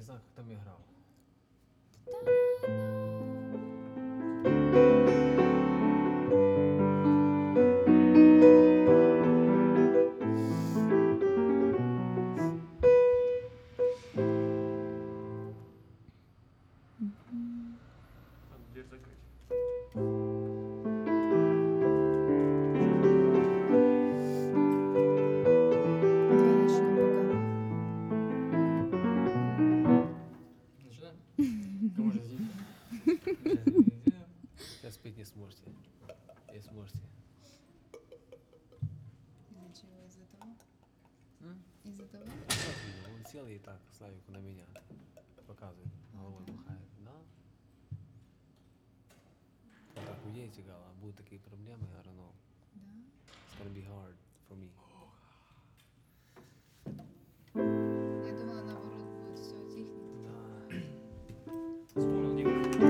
знаю, как там играл. Надо дверь закрыть. Давай начнем пока. Начинаем? А может здесь? Сейчас спеть не сможете. Не сможете. Из-за чего? Из-за того? М? Из-за того? Вот видел, он сел и так, Славику на меня показывает, головой да? махает. Да. Вот так уедете, Гала, будут такие проблемы, I don't know. Да? It's gonna be hard for me.